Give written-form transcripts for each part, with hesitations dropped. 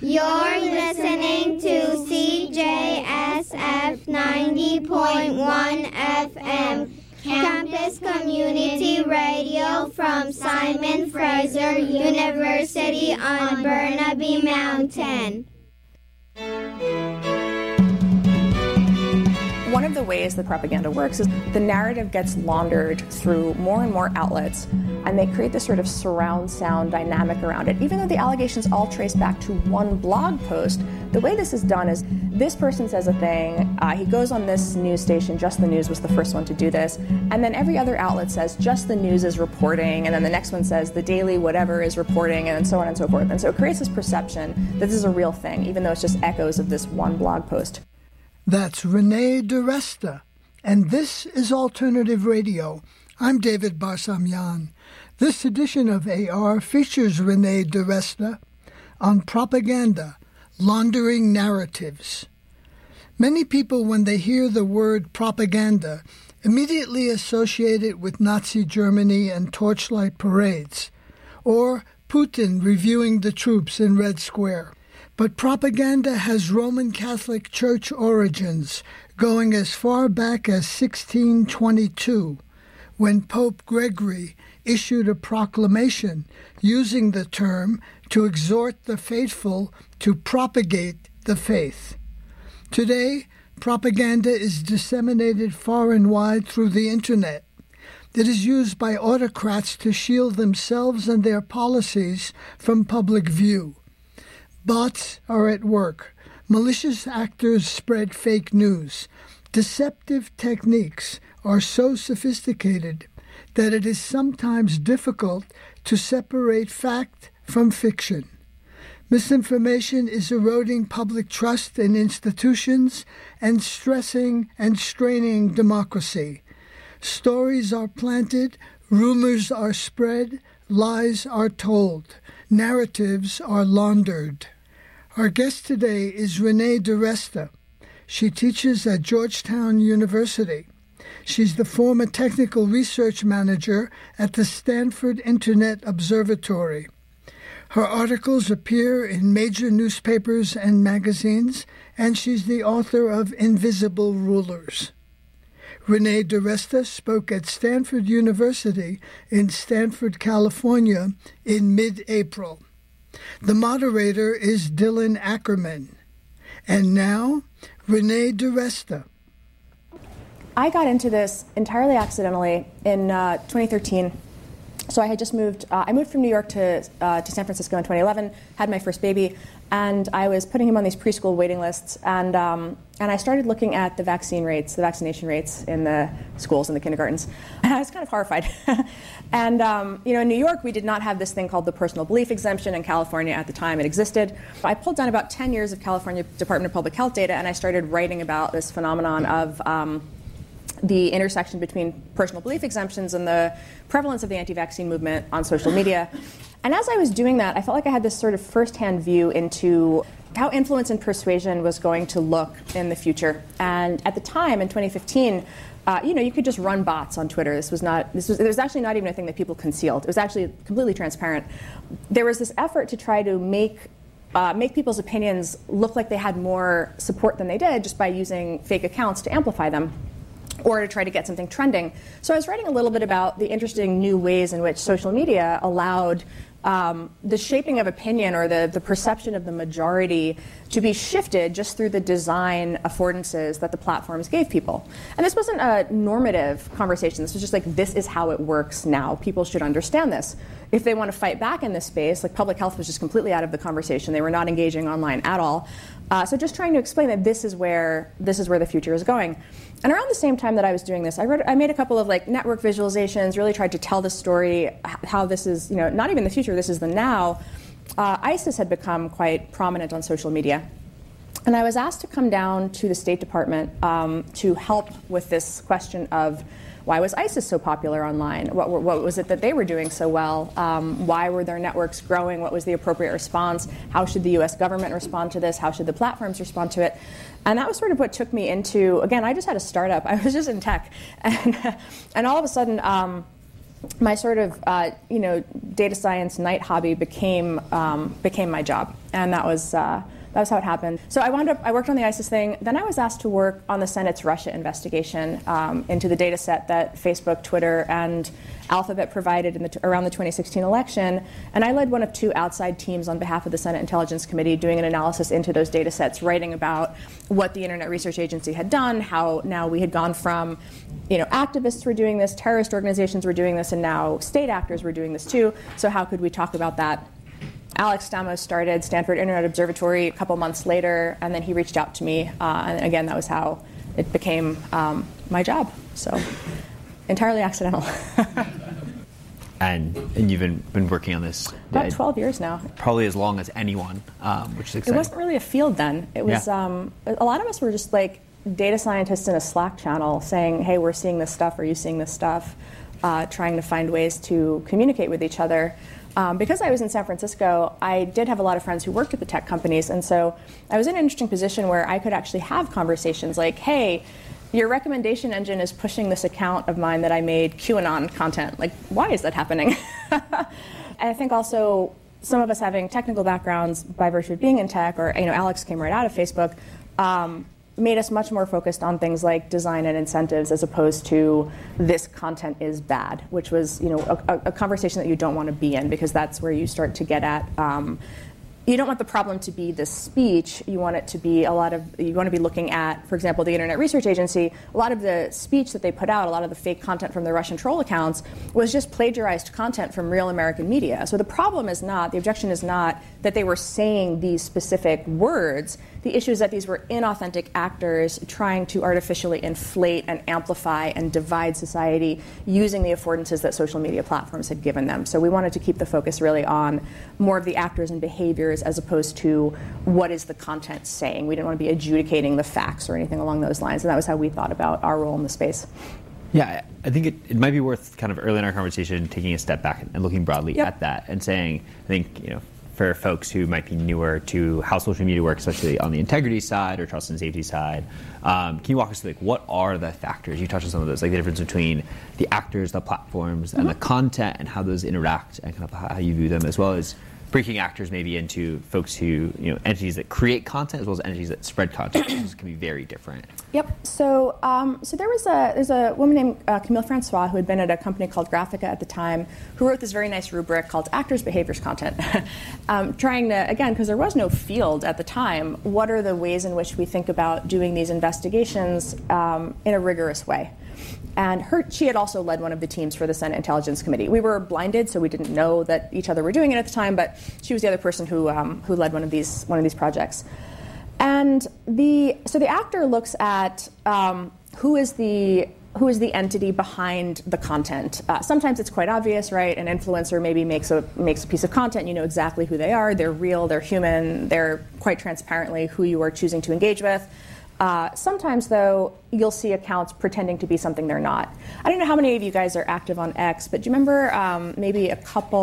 You're listening to CJSF 90.1 FM, Campus Community Radio from Simon Fraser University on Burnaby Mountain. One of the ways that propaganda works is the narrative gets laundered through more and more outlets, and they create this sort of surround sound dynamic around it. Even though the allegations all trace back to one blog post, the way this is done is this person says a thing, he goes on this news station, Just the News was the first one to do this, and then every other outlet says Just the News is reporting, and then the next one says the Daily whatever is reporting, and then so on and so forth. And so it creates this perception that this is a real thing, even though it's just echoes of this one blog post. That's Renee DiResta, and this is Alternative Radio. I'm David Barsamyan. This edition of AR features Renee DiResta on propaganda, laundering narratives. Many people, when they hear the word propaganda, immediately associate it with Nazi Germany and torchlight parades, or Putin reviewing the troops in Red Square. But propaganda has Roman Catholic Church origins, going as far back as 1622, when Pope Gregory issued a proclamation using the term to exhort the faithful to propagate the faith. Today, propaganda is disseminated far and wide through the Internet. It is used by autocrats to shield themselves and their policies from public view. Bots are at work. Malicious actors spread fake news. Deceptive techniques are so sophisticated that it is sometimes difficult to separate fact from fiction. Misinformation is eroding public trust in institutions and stressing and straining democracy. Stories are planted, rumors are spread, lies are told, narratives are laundered. Our guest today is Renee DiResta. She teaches at Georgetown University. She's the former technical research manager at the Stanford Internet Observatory. Her articles appear in major newspapers and magazines, and she's the author of Invisible Rulers. Renee DiResta spoke at Stanford University in Stanford, California in mid-April. The moderator is Dylan Ackerman. And now, Renee DiResta. I got into this entirely accidentally in 2013. So I had just moved. I moved from New York to San Francisco in 2011. Had my first baby, and I was putting him on these preschool waiting lists. And I started looking at the vaccination rates in the schools and the kindergartens. And I was kind of horrified. And in New York, we did not have this thing called the personal belief exemption. In California, at the time, it existed. I pulled down about 10 years of California Department of Public Health data, and I started writing about this phenomenon of the intersection between personal belief exemptions and the prevalence of the anti-vaccine movement on social media. And as I was doing that, I felt like I had this sort of first-hand view into how influence and persuasion was going to look in the future. And at the time, in 2015, you could just run bots on Twitter. There was actually not even a thing that people concealed. It was actually completely transparent. There was this effort to try to make people's opinions look like they had more support than they did just by using fake accounts to amplify them, or to try to get something trending. So I was writing a little bit about the interesting new ways in which social media allowed the shaping of opinion or the perception of the majority to be shifted just through the design affordances that the platforms gave people. And this wasn't a normative conversation. This was just like, this is how it works now. People should understand this. If they want to fight back in this space, like public health was just completely out of the conversation. They were not engaging online at all. So just trying to explain that this is where the future is going. And around the same time that I was doing this, I made a couple of network visualizations, really tried to tell the story, how this is, not even the future, this is the now. ISIS had become quite prominent on social media. And I was asked to come down to the State Department to help with this question of why was ISIS so popular online? What was it that they were doing so well? Why were their networks growing? What was the appropriate response? How should the US government respond to this? How should the platforms respond to it? And that was sort of what took me into, again, I just had a startup. I was just in tech. And all of a sudden, my sort of data science night hobby became my job, and that was how it happened. So I worked on the ISIS thing. Then I was asked to work on the Senate's Russia investigation into the data set that Facebook, Twitter, and Alphabet provided around the 2016 election. And I led one of two outside teams on behalf of the Senate Intelligence Committee doing an analysis into those data sets, writing about what the Internet Research Agency had done, how now we had gone from activists were doing this, terrorist organizations were doing this, and now state actors were doing this too. So how could we talk about that? Alex Stamos started Stanford Internet Observatory a couple months later, and then he reached out to me. And again, that was how it became my job. So entirely accidental. And you've been working on this about 12 years now. Probably as long as anyone, which is exciting. It wasn't really a field then. It was a lot of us were just like data scientists in a Slack channel saying, "Hey, we're seeing this stuff. Are you seeing this stuff?" Trying to find ways to communicate with each other. Because I was in San Francisco, I did have a lot of friends who worked at the tech companies, and so I was in an interesting position where I could actually have conversations like, "Hey, your recommendation engine is pushing this account of mine that I made QAnon content. Like, why is that happening?" I think also some of us having technical backgrounds by virtue of being in tech, or Alex came right out of Facebook, made us much more focused on things like design and incentives as opposed to this content is bad, which was a conversation that you don't want to be in, because that's where you start to get at you don't want the problem to be the speech. You want it to be you want to be looking at, for example, the Internet Research Agency. A lot of the speech that they put out, a lot of the fake content from the Russian troll accounts was just plagiarized content from real American media. So the objection is not that they were saying these specific words. The issue is that these were inauthentic actors trying to artificially inflate and amplify and divide society using the affordances that social media platforms had given them. So we wanted to keep the focus really on more of the actors and behaviors as opposed to what is the content saying. We didn't want to be adjudicating the facts or anything along those lines, and that was how we thought about our role in the space. Yeah, I think it might be worth kind of early in our conversation taking a step back and looking broadly at that and saying, I think, for folks who might be newer to how social media works, especially on the integrity side or trust and safety side, can you walk us through what are the factors? You touched on some of those, like the difference between the actors, the platforms, and the content, and how those interact, and kind of how you view them, as well as breaking actors maybe into folks who, entities that create content as well as entities that spread content, which can be very different. Yep. So there's a woman named Camille Francois who had been at a company called Graphica at the time, who wrote this very nice rubric called Actors, Behaviors, Content, trying to, again, because there was no field at the time, what are the ways in which we think about doing these investigations in a rigorous way? And she had also led one of the teams for the Senate Intelligence Committee. We were blinded, so we didn't know that each other were doing it at the time, but she was the other person who led one of these projects. And the actor looks at who is the entity behind the content. Sometimes it's quite obvious, right? An influencer maybe makes a piece of content, you know exactly who they are, they're real, they're human, they're quite transparently who you are choosing to engage with. Sometimes, though, you'll see accounts pretending to be something they're not. I don't know how many of you guys are active on X, but do you remember maybe it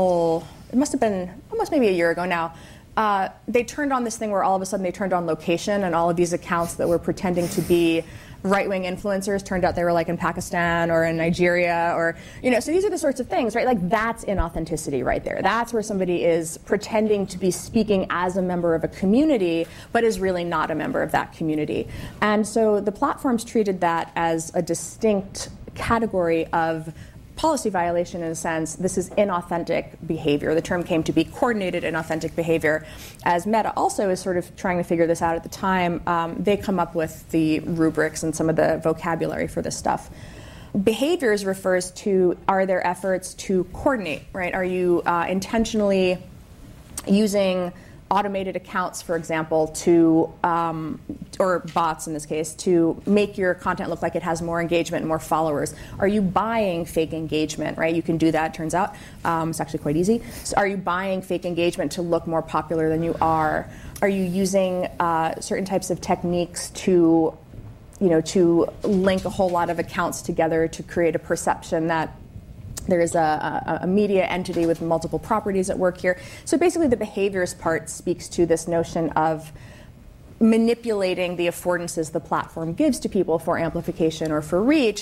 must have been almost maybe a year ago now, they turned on this thing where all of a sudden they turned on location, and all of these accounts that were pretending to be right-wing influencers turned out they were like in Pakistan or in Nigeria, or so these are the sorts of things, right? Like, that's inauthenticity right there. That's where somebody is pretending to be speaking as a member of a community but is really not a member of that community. And so the platforms treated that as a distinct category of policy violation in a sense. This is inauthentic behavior. The term came to be coordinated inauthentic behavior. As Meta also is sort of trying to figure this out at the time, they come up with the rubrics and some of the vocabulary for this stuff. Behaviors refers to, are there efforts to coordinate, right? Are you intentionally using automated accounts, for example, to, or bots in this case, to make your content look like it has more engagement and more followers? Are you buying fake engagement, right? You can do that, turns out. It's actually quite easy. So are you buying fake engagement to look more popular than you are? Are you using certain types of techniques to, to link a whole lot of accounts together to create a perception that there is a media entity with multiple properties at work here? So basically the behaviors part speaks to this notion of manipulating the affordances the platform gives to people for amplification or for reach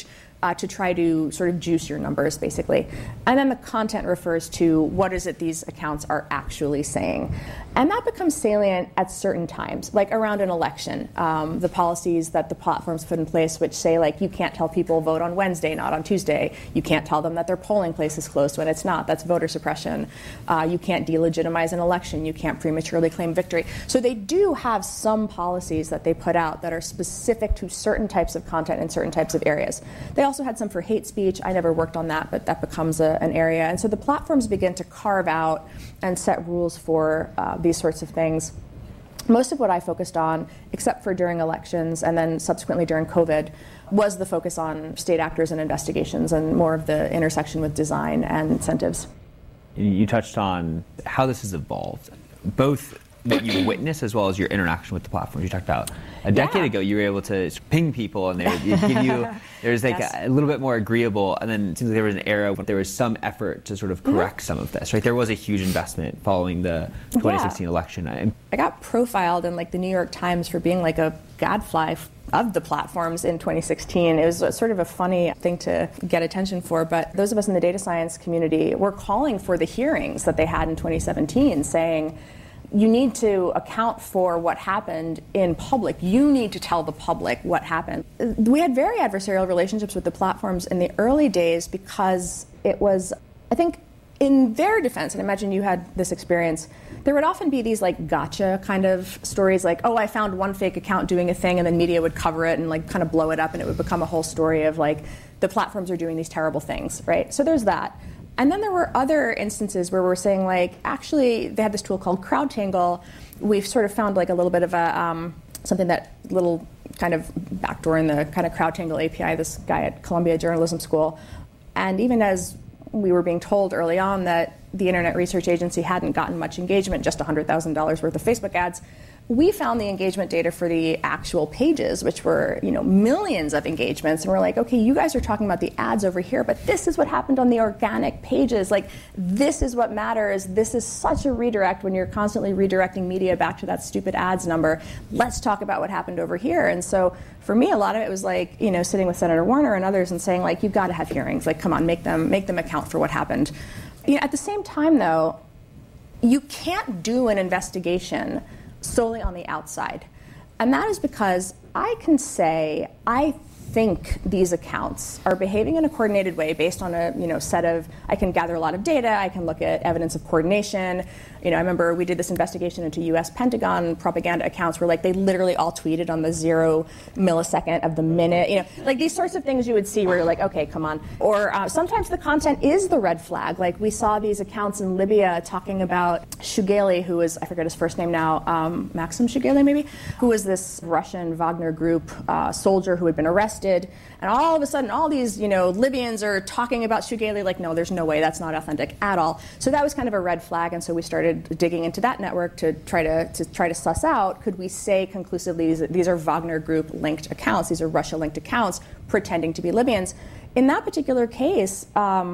to try to sort of juice your numbers, basically. And then the content refers to what is it these accounts are actually saying. And that becomes salient at certain times, like around an election. The policies that the platforms put in place, which say, like, you can't tell people vote on Wednesday, not on Tuesday. You can't tell them that their polling place is closed when it's not. That's voter suppression. You can't delegitimize an election. You can't prematurely claim victory. So they do have some policies that they put out that are specific to certain types of content in certain types of areas. They also had some for hate speech. I never worked on that, but that becomes an area. And so the platforms begin to carve out and set rules for these sorts of things. Most of what I focused on, except for during elections and then subsequently during COVID, was the focus on state actors and investigations and more of the intersection with design and incentives. You touched on how this has evolved, both what you witness as well as your interaction with the platforms. You talked about a decade ago, you were able to ping people and they would give you, there was like a little bit more agreeable, and then it seems like there was an era when there was some effort to sort of correct some of this, right? There was a huge investment following the 2016 election. I got profiled in like the New York Times for being like a gadfly of the platforms in 2016. It was sort of a funny thing to get attention for, but those of us in the data science community were calling for the hearings that they had in 2017, saying, you need to account for what happened in public. You need to tell the public what happened. We had very adversarial relationships with the platforms in the early days because it was, I think, in their defense, and imagine you had this experience, there would often be these like gotcha kind of stories like, oh, I found one fake account doing a thing, and then media would cover it and like kind of blow it up, and it would become a whole story of like the platforms are doing these terrible things, right? So there's that. And then there were other instances where we're saying, like, actually, they had this tool called CrowdTangle. We've sort of found like a little bit of a something that little kind of backdoor in the kind of CrowdTangle API, this guy at Columbia Journalism School. And even as we were being told early on that the Internet Research Agency hadn't gotten much engagement, just $100,000 worth of Facebook ads, we found the engagement data for the actual pages, which were, millions of engagements. And we're like, okay, you guys are talking about the ads over here, but this is what happened on the organic pages. Like, this is what matters. This is such a redirect when you're constantly redirecting media back to that stupid ads number. Let's talk about what happened over here. And so for me, a lot of it was like, sitting with Senator Warner and others and saying, like, you've got to have hearings. Like, come on, make them account for what happened. At the same time, though, you can't do an investigation solely on the outside. And that is because I can say, I think these accounts are behaving in a coordinated way based on a set of, I can gather a lot of data, I can look at evidence of coordination. I remember we did this investigation into US Pentagon propaganda accounts where like they literally all tweeted on the 0 millisecond of the minute, like these sorts of things you would see where you're like, okay, come on. Or sometimes the content is the red flag. Like we saw these accounts in Libya talking about Shugeli, who was, I forget his first name now, Maxim Shugeli maybe, who was this Russian Wagner group soldier who had been arrested. And all of a sudden, all these, Libyans are talking about Shugeli like, no, there's no way, that's not authentic at all. So that was kind of a red flag, and so we started digging into that network to try to suss out, could we say conclusively these are Wagner Group linked accounts, these are Russia linked accounts pretending to be Libyans. In that particular case,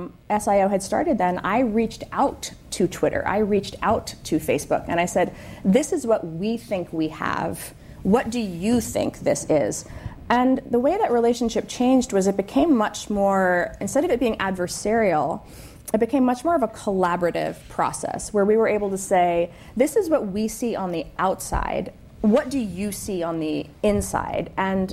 SIO had started then, I reached out to Twitter, I reached out to Facebook, and I said, this is what we think we have. What do you think this is? And the way that relationship changed was it became much more, instead of it being adversarial, it became much more of a collaborative process where we were able to say, this is what we see on the outside. What do you see on the inside? And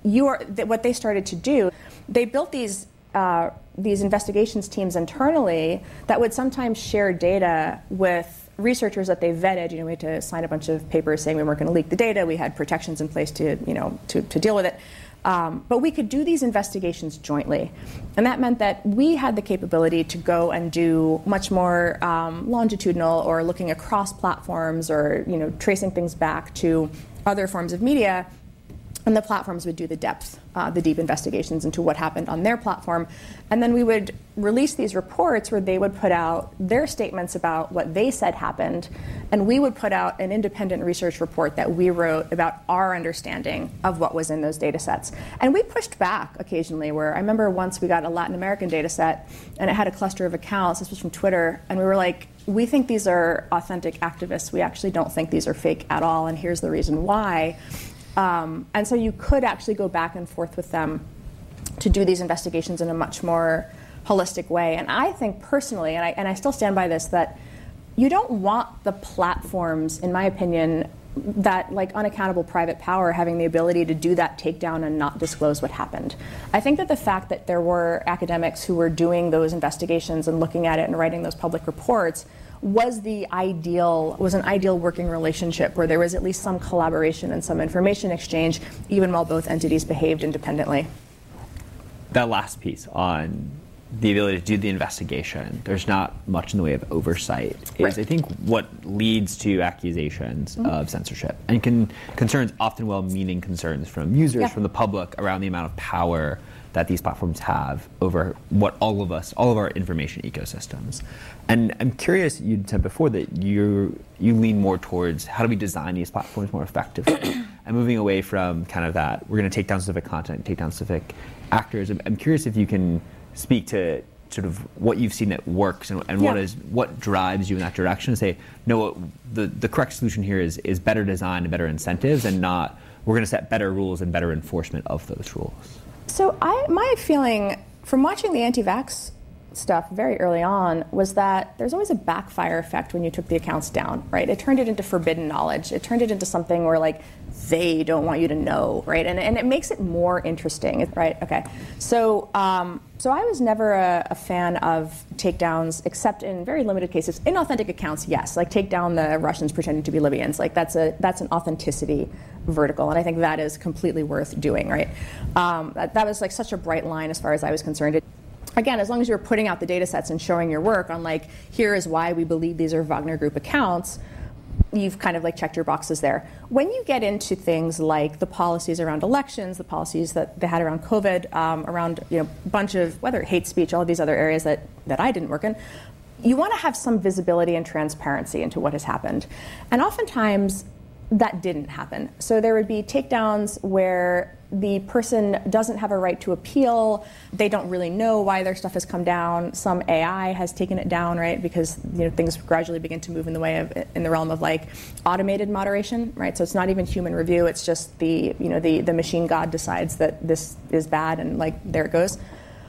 what they started to do, they built these investigations teams internally that would sometimes share data with researchers that they vetted. We had to sign a bunch of papers saying we weren't going to leak the data. We had protections in place to deal with it. But we could do these investigations jointly. And that meant that we had the capability to go and do much more longitudinal or looking across platforms or tracing things back to other forms of media. And the platforms would do the deep investigations into what happened on their platform. And then we would release these reports where they would put out their statements about what they said happened. And we would put out an independent research report that we wrote about our understanding of what was in those data sets. And we pushed back occasionally where I remember once we got a Latin American data set and it had a cluster of accounts. This was from Twitter. And we were like, we think these are authentic activists. We actually don't think these are fake at all. And here's the reason why. And so you could actually go back and forth with them to do these investigations in a much more holistic way. And I think personally, and I still stand by this, that you don't want the platforms, in my opinion, that like unaccountable private power having the ability to do that takedown and not disclose what happened. I think that the fact that there were academics who were doing those investigations and looking at it and writing those public reports was an ideal working relationship where there was at least some collaboration and some information exchange, even while both entities behaved independently. That last piece on the ability to do the investigation, there's not much in the way of oversight, is I think what leads to accusations of censorship and concerns, often well-meaning concerns from users, from the public, around the amount of power that these platforms have over what all of our information ecosystems. And I'm curious, you'd said before that you lean more towards how do we design these platforms more effectively and moving away from kind of that, we're going to take down specific content, take down specific actors. I'm curious if you can speak to sort of what you've seen that works and what drives you in that direction and say, no, the correct solution here is better design and better incentives, and not we're going to set better rules and better enforcement of those rules. So my feeling from watching the anti-vax stuff very early on was that there's always a backfire effect when you took the accounts down, right? It turned it into forbidden knowledge. It turned it into something where like they don't want you to know, right? And it makes it more interesting, right? Okay. So I was never a fan of takedowns, except in very limited cases. Inauthentic accounts, yes, like take down the Russians pretending to be Libyans. Like that's an authenticity vertical, and I think that is completely worth doing, right? That was like such a bright line as far as I was concerned. Again, as long as you're putting out the data sets and showing your work on like, here is why we believe these are Wagner Group accounts, you've kind of like checked your boxes there. When you get into things like the policies around elections, the policies that they had around COVID, around a bunch of whether hate speech, all of these other areas that I didn't work in, you want to have some visibility and transparency into what has happened. And oftentimes that didn't happen. So there would be takedowns where the person doesn't have a right to appeal. They don't really know why their stuff has come down. Some AI has taken it down, right? Because things gradually begin to move in the realm of like automated moderation, right? So it's not even human review. It's just the machine god decides that this is bad, and like there it goes.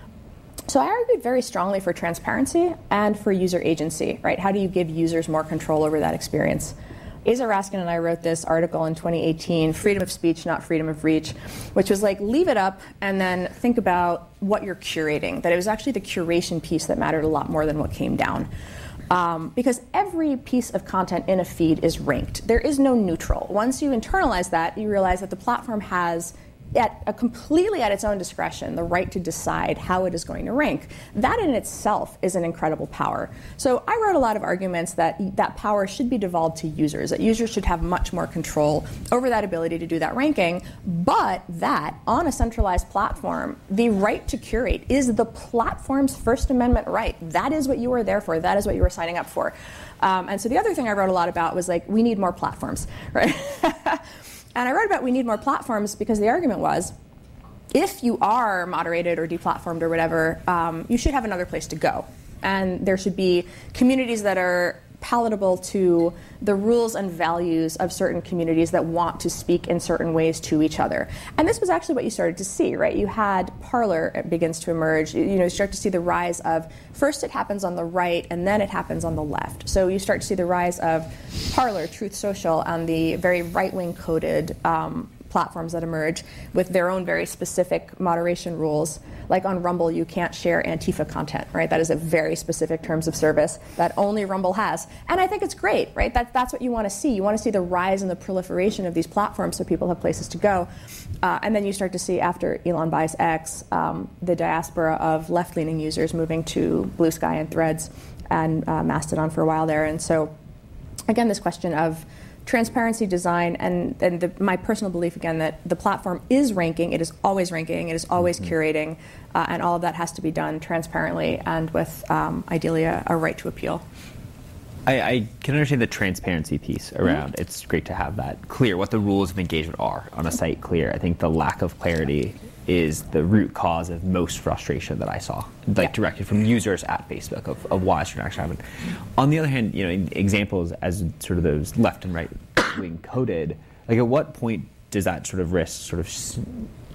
So I argued very strongly for transparency and for user agency, right? How do you give users more control over that experience? Asa Raskin and I wrote this article in 2018, Freedom of Speech, Not Freedom of Reach, which was like, leave it up and then think about what you're curating, that it was actually the curation piece that mattered a lot more than what came down. Because every piece of content in a feed is ranked. There is no neutral. Once you internalize that, you realize that the platform has completely at its own discretion the right to decide how it is going to rank. That in itself is an incredible power. So I wrote a lot of arguments that that power should be devolved to users, that users should have much more control over that ability to do that ranking, but that on a centralized platform, the right to curate is the platform's First Amendment right. That is what you are there for. That is what you are signing up for. And so the other thing I wrote a lot about was like, we need more platforms, right? And I wrote about we need more platforms because the argument was, if you are moderated or deplatformed or whatever, you should have another place to go. And there should be communities that are palatable to the rules and values of certain communities that want to speak in certain ways to each other. And this was actually what you started to see, right? You had Parler begins to emerge. You start to see the rise of, first it happens on the right, and then it happens on the left. So you start to see the rise of Parler, Truth Social, and the very right-wing coded platforms that emerge with their own very specific moderation rules. Like on Rumble, you can't share Antifa content, right? That is a very specific terms of service that only Rumble has. And I think it's great, right? That's what you want to see. You want to see the rise and the proliferation of these platforms so people have places to go. And then you start to see, after Elon buys X, the diaspora of left-leaning users moving to Blue Sky and Threads and Mastodon for a while there. And so, again, this question of transparency, design, and my personal belief, again, that the platform is ranking, it is always curating, and all of that has to be done transparently and with, ideally, a right to appeal. I can understand the transparency piece around it's great to have that clear, what the rules of engagement are on a site clear. I think the lack of clarity is the root cause of most frustration that I saw, directed from users at Facebook of why certain action happened. On the other hand, examples as sort of those left and right wing coded, like at what point does that sort of risk sort of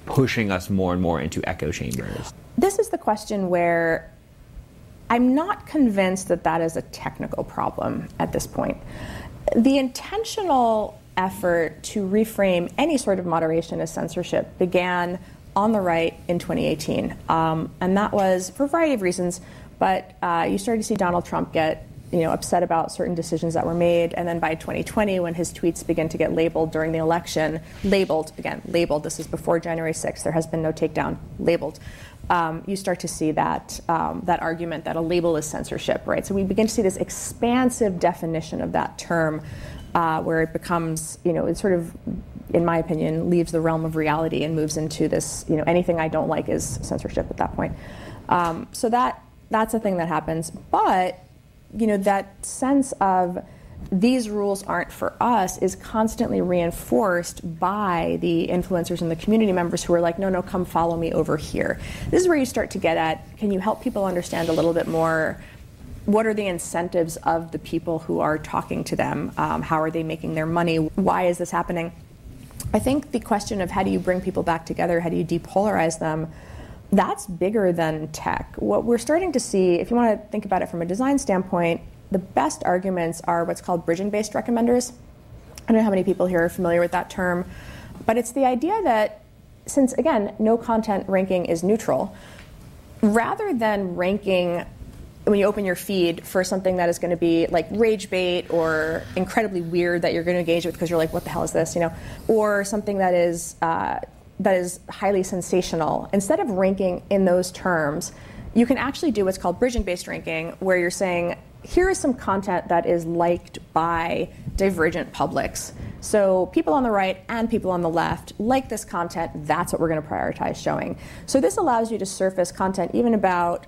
pushing us more and more into echo chambers? This is the question where I'm not convinced that that is a technical problem at this point. The intentional effort to reframe any sort of moderation as censorship began on the right in 2018. And that was for a variety of reasons, but you started to see Donald Trump get upset about certain decisions that were made. And then by 2020, when his tweets began to get labeled during the election, labeled, this is before January 6th, there has been no takedown, labeled. You start to see that argument that a label is censorship, right? So we begin to see this expansive definition of that term where it becomes, it sort of, in my opinion, leaves the realm of reality and moves into this, anything I don't like is censorship at that point. So that's a thing that happens. But, that sense of these rules aren't for us is constantly reinforced by the influencers and the community members who are like, no, come follow me over here. This is where you start to get at, can you help people understand a little bit more what are the incentives of the people who are talking to them? How are they making their money? Why is this happening? I think the question of how do you bring people back together, how do you depolarize them, that's bigger than tech. What we're starting to see, if you want to think about it from a design standpoint, the best arguments are what's called bridging-based recommenders. I don't know how many people here are familiar with that term, but it's the idea that since, again, no content ranking is neutral, rather than ranking when you open your feed for something that is going to be like rage bait or incredibly weird that you're going to engage with because you're like, what the hell is this, or something that is highly sensational, instead of ranking in those terms, you can actually do what's called bridging-based ranking, where you're saying, here is some content that is liked by divergent publics. So people on the right and people on the left like this content, that's what we're going to prioritize showing. So this allows you to surface content even about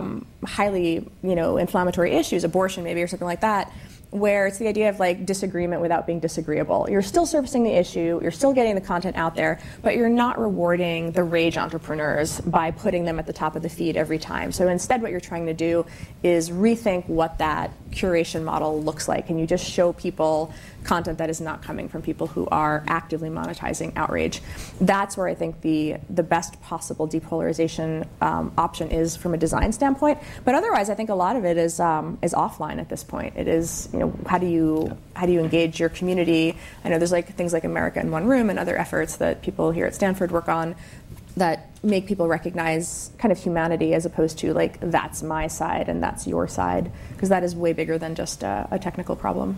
highly inflammatory issues, abortion maybe or something like that, where it's the idea of like disagreement without being disagreeable. You're still surfacing the issue, you're still getting the content out there, but you're not rewarding the rage entrepreneurs by putting them at the top of the feed every time. So instead what you're trying to do is rethink what that curation model looks like, and you just show people content that is not coming from people who are actively monetizing outrage. That's where I think the best possible depolarization option is from a design standpoint. But otherwise, I think a lot of it is offline at this point. It is, how do you engage your community? I know there's like things like America in One Room and other efforts that people here at Stanford work on that make people recognize kind of humanity as opposed to like, that's my side and that's your side, because that is way bigger than just a technical problem.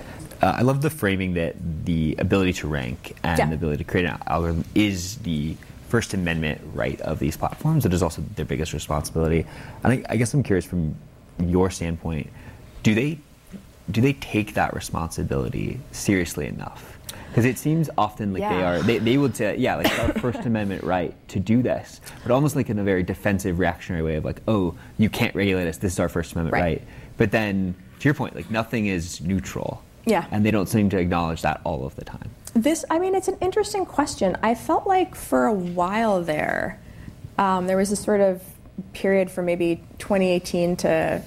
I love the framing that the ability to rank and the ability to create an algorithm is the First Amendment right of these platforms. It is also their biggest responsibility. And I guess I'm curious from your standpoint, do they take that responsibility seriously enough? Because it seems often like they would say, like it's our First Amendment right to do this, but almost like in a very defensive, reactionary way of like, oh, you can't regulate us, this is our First Amendment right. But then, to your point, like nothing is neutral. Yeah. And they don't seem to acknowledge that all of the time. It's an interesting question. I felt like for a while there was this sort of period from maybe 2018 to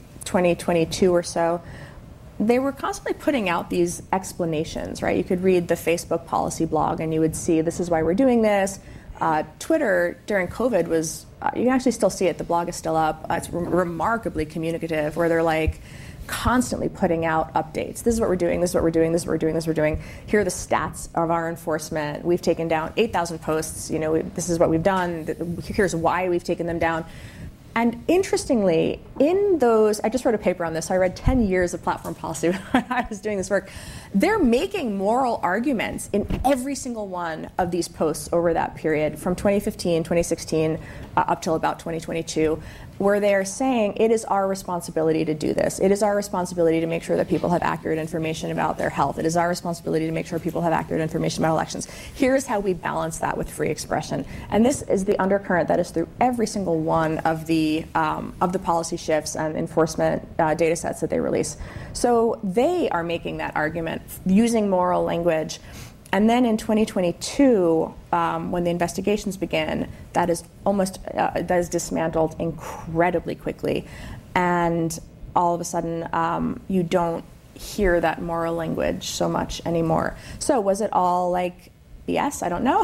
2022 or so. They were constantly putting out these explanations, right? You could read the Facebook policy blog and you would see, this is why we're doing this. Twitter during COVID was, you can actually still see it, the blog is still up. It's remarkably communicative, where they're like, constantly putting out updates. This is what we're doing, this is what we're doing, this is what we're doing, this is what we're doing. Here are the stats of our enforcement. We've taken down 8,000 posts. This is what we've done. Here's why we've taken them down. And interestingly, in those, I just wrote a paper on this, so I read 10 years of platform policy when I was doing this work. They're making moral arguments in every single one of these posts over that period from 2015, 2016, up till about 2022, where they're saying it is our responsibility to do this. It is our responsibility to make sure that people have accurate information about their health. It is our responsibility to make sure people have accurate information about elections. Here's how we balance that with free expression. And this is the undercurrent that is through every single one of the policy shifts and enforcement data sets that they release. So they are making that argument using moral language. And then in 2022, when the investigations began, that is dismantled incredibly quickly. And all of a sudden, you don't hear that moral language so much anymore. So was it all like BS. I don't know.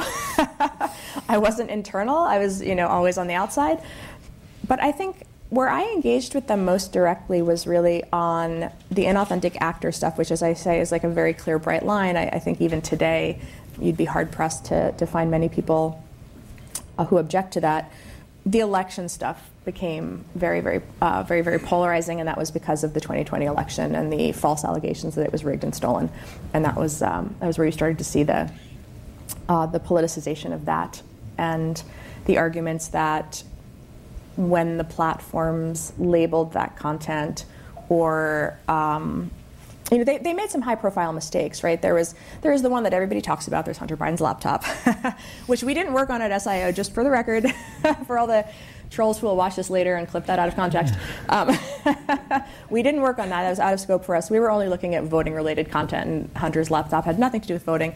I wasn't internal. I was, always on the outside. But I think where I engaged with them most directly was really on the inauthentic actor stuff, which, as I say, is like a very clear, bright line. I think even today, you'd be hard-pressed to find many people who object to that. The election stuff became very, very polarizing, and that was because of the 2020 election and the false allegations that it was rigged and stolen. And that was where you started to see the politicization of that, and the arguments that when the platforms labeled that content, or they made some high-profile mistakes, right? There is the one that everybody talks about. There's Hunter Biden's laptop, which we didn't work on at SIO, just for the record, for all the trolls who will watch this later and clip that out of context. We didn't work on that. That was out of scope for us. We were only looking at voting-related content, and Hunter's laptop had nothing to do with voting.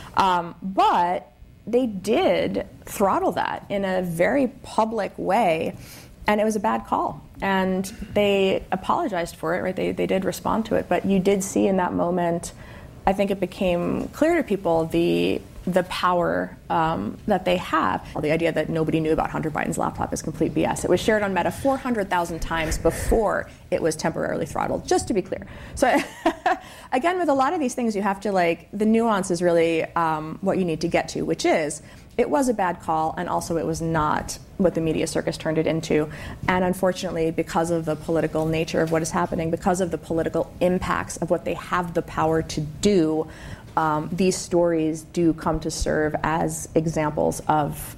But they did throttle that in a very public way, and it was a bad call. And they apologized for it, right? They did respond to it, but you did see in that moment, I think it became clear to people the power that they have. The idea that nobody knew about Hunter Biden's laptop is complete BS. It was shared on Meta 400,000 times before it was temporarily throttled, just to be clear. So again, with a lot of these things, you have to the nuance is really what you need to get to, which is, it was a bad call, and also it was not what the media circus turned it into. And unfortunately, because of the political nature of what is happening, because of the political impacts of what they have the power to do, these stories do come to serve as examples of,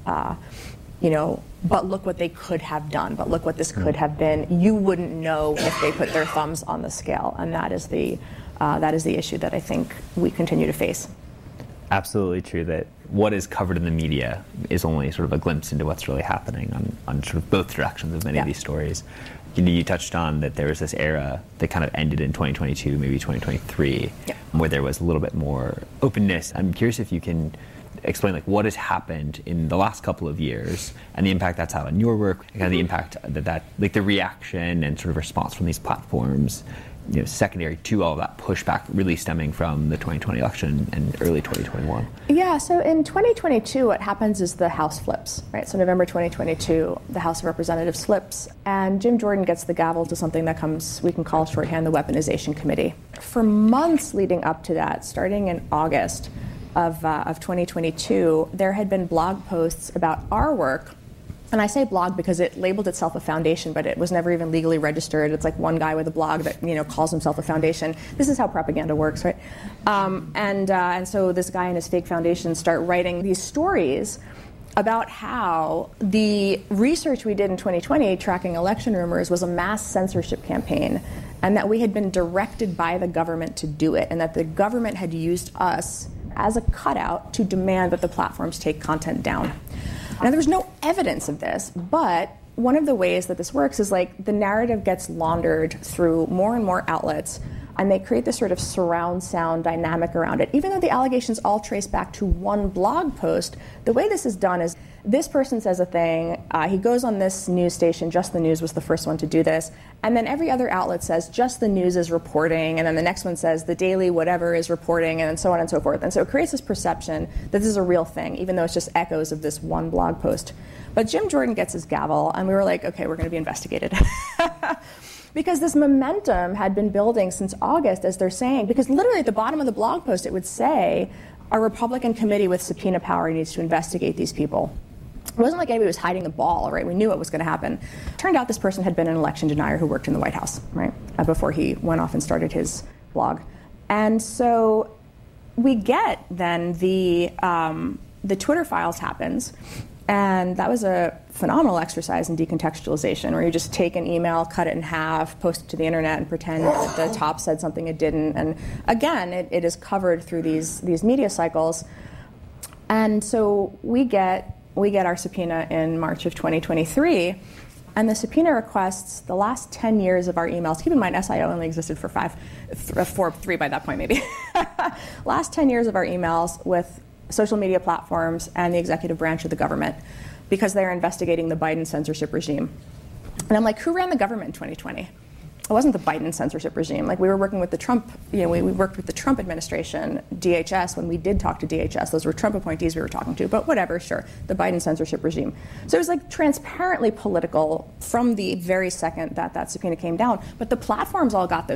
but look what they could have done, but look what this could have been. You wouldn't know if they put their thumbs on the scale, and that is the issue that I think we continue to face. Absolutely true that what is covered in the media is only sort of a glimpse into what's really happening on sort of both directions of many of these stories. You touched on that there was this era that kind of ended in 2022, maybe 2023, where there was a little bit more openness. I'm curious if you can explain what has happened in the last couple of years and the impact that's had on your work, and kind of the impact that the reaction and sort of response from these platforms, secondary to all of that pushback really stemming from the 2020 election and early 2021. Yeah, so in 2022, what happens is the House flips, right? So November 2022, the House of Representatives flips, and Jim Jordan gets the gavel to something that we can call shorthand the Weaponization Committee. For months leading up to that, starting in August of 2022, there had been blog posts about our work. And I say blog because it labeled itself a foundation, but it was never even legally registered. It's like one guy with a blog that calls himself a foundation. This is how propaganda works, right? And so this guy and his fake foundation start writing these stories about how the research we did in 2020 tracking election rumors was a mass censorship campaign, and that we had been directed by the government to do it, and that the government had used us as a cutout to demand that the platforms take content down. Now, there was no evidence of this, but one of the ways that this works is the narrative gets laundered through more and more outlets, and they create this sort of surround sound dynamic around it. Even though the allegations all trace back to one blog post, the way this is done is this person says a thing, he goes on this news station, Just the News was the first one to do this, and then every other outlet says Just the News is reporting, and then the next one says the Daily whatever is reporting, and so on and so forth. And so it creates this perception that this is a real thing, even though it's just echoes of this one blog post. But Jim Jordan gets his gavel, and we were like, okay, we're going to be investigated. Because this momentum had been building since August, as they're saying, because literally at the bottom of the blog post it would say, a Republican committee with subpoena power needs to investigate these people. It wasn't like anybody was hiding the ball, right? We knew what was going to happen. Turned out this person had been an election denier who worked in the White House, right? Before he went off and started his blog. And so we get then the Twitter files happens, and that was a phenomenal exercise in decontextualization, where you just take an email, cut it in half, post it to the internet, and pretend that the top said something it didn't. And again, it is covered through these media cycles. And so we get our subpoena in March of 2023, and the subpoena requests the last 10 years of our emails. Keep in mind, SIO only existed for three by that point, maybe. Last 10 years of our emails with social media platforms and the executive branch of the government, because they're investigating the Biden censorship regime. And I'm like, who ran the government in 2020? it wasn't the Biden censorship regime. Like we were working with the Trump, we worked with the Trump administration, DHS, when we did talk to DHS. Those were Trump appointees we were talking to, but whatever, sure, the Biden censorship regime. So it was like transparently political from the very second that subpoena came down. But the platforms all got those